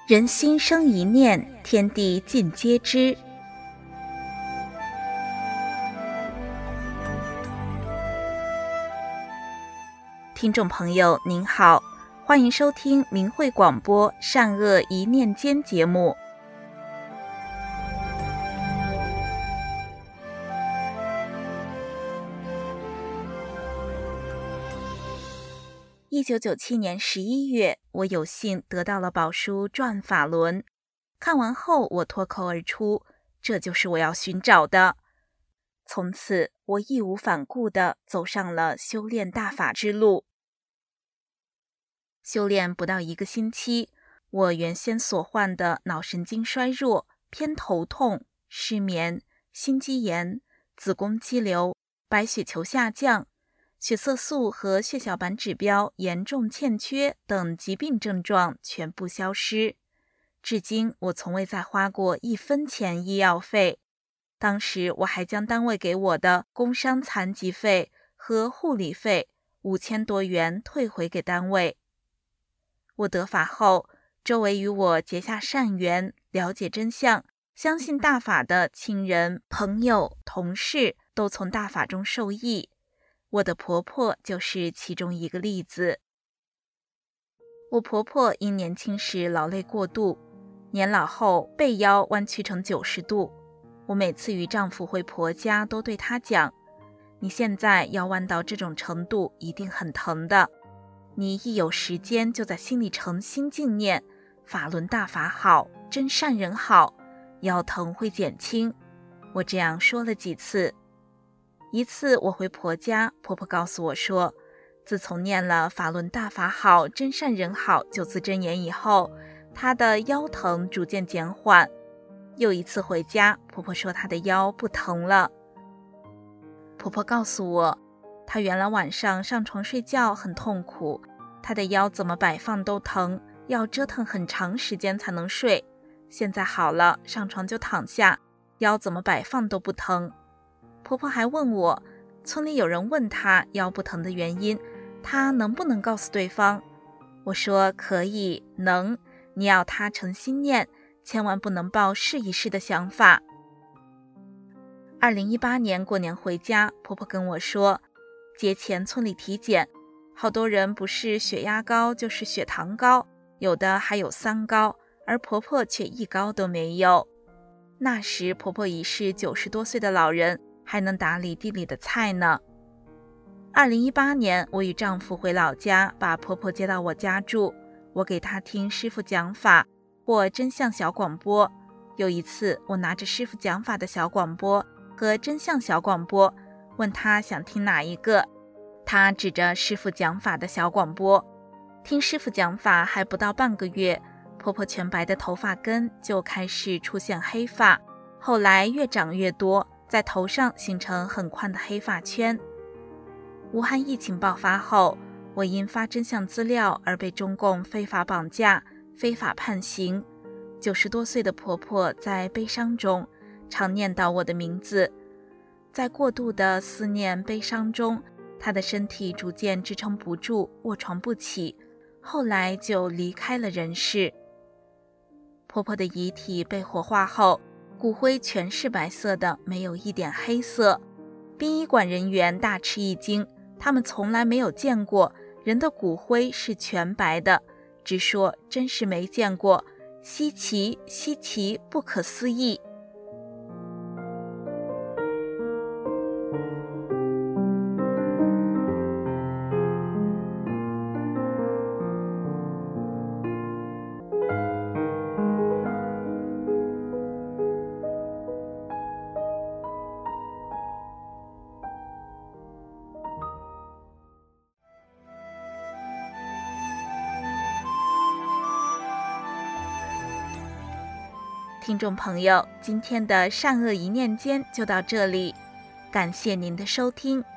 人心生一念，天地尽皆知。听众朋友您好，欢迎收听明慧广播善恶一念间节目。1997年11月，我有幸得到了宝书转法轮。看完后，我脱口而出，这就是我要寻找的。从此，我义无反顾地走上了修炼大法之路。修炼不到1个星期，我原先所患的脑神经衰弱、偏头痛、失眠、心肌炎、子宫肌瘤、白血球下降、血色素和血小板指标严重欠缺等疾病症状全部消失。至今我从未再花过1分钱医药费，当时我还将单位给我的工伤残疾费和护理费5000多元退回给单位。我得法后，周围与我结下善缘，了解真相，相信大法的亲人、朋友、同事都从大法中受益。我的婆婆就是其中一个例子。我婆婆因年轻时劳累过度，年老后背腰弯曲成90度。我每次与丈夫回婆家都对她讲，你现在腰弯到这种程度一定很疼的，你一有时间就在心里诚心静念，法轮大法好，真善人好，腰疼会减轻。我这样说了几次。一次我回婆家，婆婆告诉我说，自从念了法轮大法好，真善人好9字真言以后，她的腰疼逐渐减缓。又一次回家，婆婆说她的腰不疼了。婆婆告诉我，她原来晚上上床睡觉很痛苦，她的腰怎么摆放都疼，要折腾很长时间才能睡。现在好了，上床就躺下，腰怎么摆放都不疼。婆婆还问我，村里有人问她腰不疼的原因，她能不能告诉对方？我说可以，能，你要她诚心念，千万不能抱试一试的想法。2018年过年回家，婆婆跟我说，节前村里体检，好多人不是血压高就是血糖高，有的还有3高，而婆婆却1高都没有。那时婆婆已是90多岁的老人，还能打理地里的菜呢。2018年，我与丈夫回老家，把婆婆接到我家住，我给她听师父讲法或真相小广播。有一次，我拿着师父讲法的小广播和真相小广播，问她想听哪一个，她指着师父讲法的小广播。听师父讲法还不到半个月，婆婆全白的头发根就开始出现黑发，后来越长越多，在头上形成很宽的黑发圈。武汉疫情爆发后，我因发真相资料而被中共非法绑架、非法判刑。90多岁的婆婆在悲伤中常念叨我的名字，在过度的思念悲伤中，她的身体逐渐支撑不住，卧床不起，后来就离开了人世。婆婆的遗体被火化后，骨灰全是白色的，没有一点黑色。殡仪馆人员大吃一惊，他们从来没有见过人的骨灰是全白的，直说真是没见过，稀奇稀奇，不可思议。听众朋友，今天的善恶一念间就到这里，感谢您的收听。